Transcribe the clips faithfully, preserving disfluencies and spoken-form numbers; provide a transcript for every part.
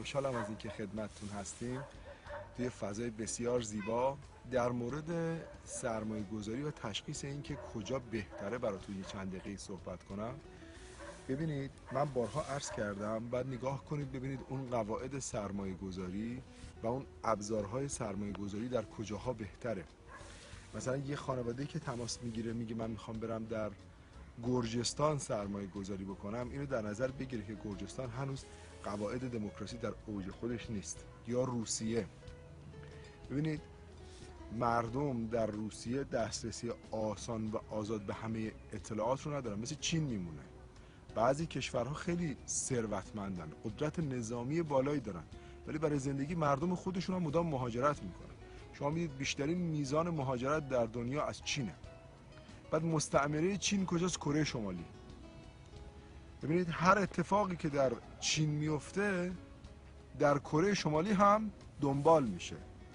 خوشحالم از اینکه خدمتتون هستیم توی فضای بسیار زیبا در مورد سرمایه گذاری و تشخیص اینکه کجا بهتره براتون یه چند دقیقه صحبت کنم. ببینید، من بارها عرض کردم، بعد نگاه کنید ببینید اون قواعد سرمایه گذاری و اون ابزارهای سرمایه گذاری در کجاها بهتره. مثلا یه خانواده‌ای که تماس میگیره میگه من میخوام برم در گرجستان سرمایه گذاری بکنم، اینو در نظر بگیره که گرجستان هنوز قواعد دموکراسی در اوج خودش نیست. یا روسیه، ببینید مردم در روسیه دسترسی آسان و آزاد به همه اطلاعات رو ندارن، مثل چین میمونه. بعضی کشورها خیلی ثروتمندن، قدرت نظامی بالایی دارن، ولی برای زندگی مردم خودشون هم مدام مهاجرت میکنن. شما میدید بیشترین میزان مهاجرت در دنیا از چینه. بعد مستعمره چین کجاست؟ کره شمالی. ببینید هر اتفاقی که در چین میفته در کره شمالی هم دنبال میشه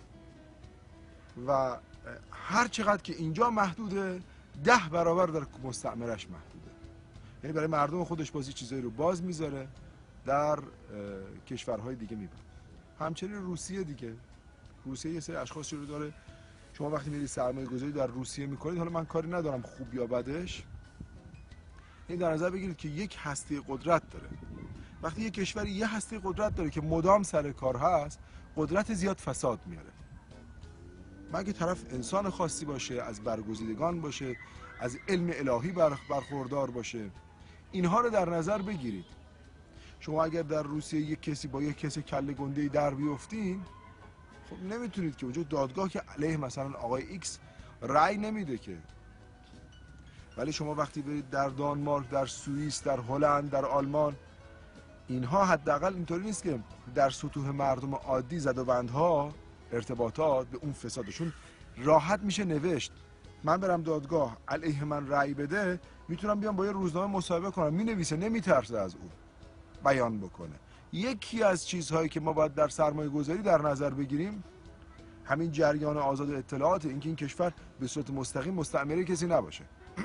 و هر چقدر که اینجا محدوده ده برابر در مستعمرش محدوده. یعنی برای مردم خودش بازی چیزایی رو باز میذاره در کشورهای دیگه میبره. همچنین روسیه دیگه، روسیه یه سری اشخاصی رو داره. شما وقتی میرید سرمایه گذاری در روسیه میکنید، حالا من کاری ندارم خوب یا بدش، این در نظر بگیرید که یک هسته قدرت داره. وقتی یک کشوری یه هسته قدرت داره که مدام سر کار هست، قدرت زیاد فساد میاره. مگه طرف انسان خاصی باشه، از برگزیدگان باشه، از علم الهی برخوردار باشه، اینها رو در نظر بگیرید. شما اگر در روسیه یک کسی با یک کسی کله گنده‌ای در بیفتین، خب نمیتونید که وجود دادگاه که علیه مثلا آقای ایکس رأی نمیده که. ولی شما وقتی برید در دانمارک، در سوئیس، در هلند، در آلمان، اینها حداقل اینطوری نیست که در سطوح مردم عادی زد و بندها ارتباطات به اون فسادشون راحت میشه نوشت. من برم دادگاه علیه من رأی بده، میتونم بیام با یه روزنامه مصاحبه کنم، مینویسه، نمیترسه از اون بیان بکنه. یکی از چیزهایی که ما باید در سرمایه گذاری در نظر بگیریم همین جریان آزاد اطلاعات، اینکه این کشور به صورت مستقیم مستعمره کسی نباشه.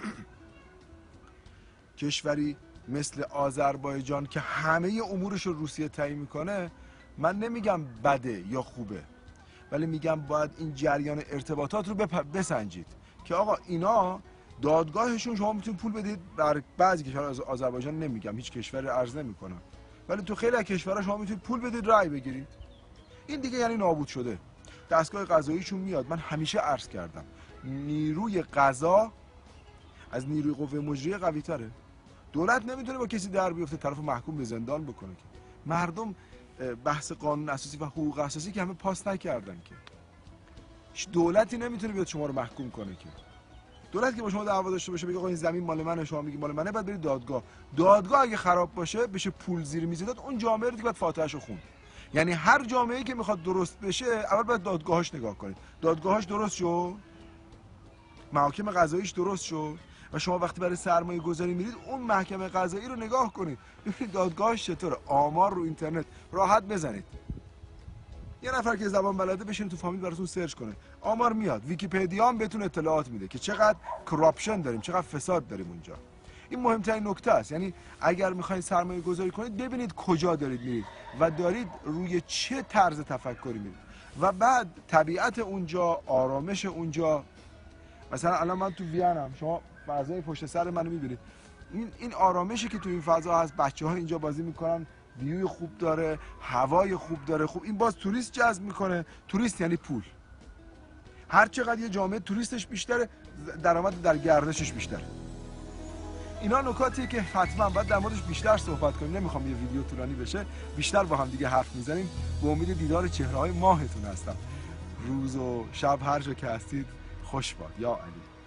کشوری مثل آذربایجان که همه امورش رو روسیه تعیین میکنه، من نمیگم بده یا خوبه، ولی میگم باید این جریان ارتباطات رو بسنجید که آقا اینا دادگاهشون شما میتونید پول بدید. در بعضی کشورها، از آذربایجان نمیگم، هیچ کشوری عرض نمیکنم، ولی تو خیلی از کشورها شما میتونید پول بدید رأی بگیرید. این دیگه یعنی نابود شده. دستگاه قضاییشون میاد. من همیشه عرض کردم نیروی قضا از نیروی قوه مجریه قوی تره. دولت نمیتونه با کسی در بیفته طرف محکوم به زندان بکنه که. مردم بحث قانون اساسی و حقوق اساسی که همه پاس نکردن که. دولتی نمیتونه بیاد شما رو محکوم کنه که. دولت که با شما دعوا داشته باشه بگه آقا این زمین مال منه، شما میگی مال منه، بعد برید دادگاه. دادگاه اگه خراب باشه بشه پول زیر میز داد، اون جامعه رو دیگه باید فاتحه‌شو خوند. یعنی هر جامعه‌ای که میخواد درست بشه اول باید دادگاهاش نگاه کنید. دادگاهاش درست شو، محاکم قضاییش درست شو، و شما وقتی برای سرمایه گذاری میرید اون محکمه قضایی رو نگاه کنید، ببینید دادگاهش چطوره. آمار رو اینترنت راحت بزنید. یه نفر که زبان بلده بشینه تو فامیل براتون سرچ کنه، آمار میاد. ویکی‌پدیا هم بهتون اطلاعات میده که چقدر کراپشن داریم، چقدر فساد داریم اونجا. این مهمترین نکته است. یعنی اگر میخواید سرمایه گذاری کنید ببینید کجا دارید میرید و دارید روی چه طرز تفکری میرید، و بعد طبیعت اونجا، آرامش اونجا. مثلا الان من تو وینم، شما فضای پشت سر منو میبینید، این این آرامشی که تو این فضا هست، بچه‌ها اینجا بازی میکنن، ویوی خوب داره، هوای خوب داره، خوب این باز توریست جذب میکنه. توریست یعنی پول. هر چقدر یه جامعه توریستش بیشتره، درآمد در گردشش بیشتره. اینا نکاتیه که حتما باید در موردش بیشتر صحبت کنیم. نمیخوام یه ویدیو طولانی بشه، بیشتر با هم دیگه حرف میزنیم. به امید دیدار چهره‌های ماهتون هستم. روز و شب هر جا که هستید خوش باد. یا علی.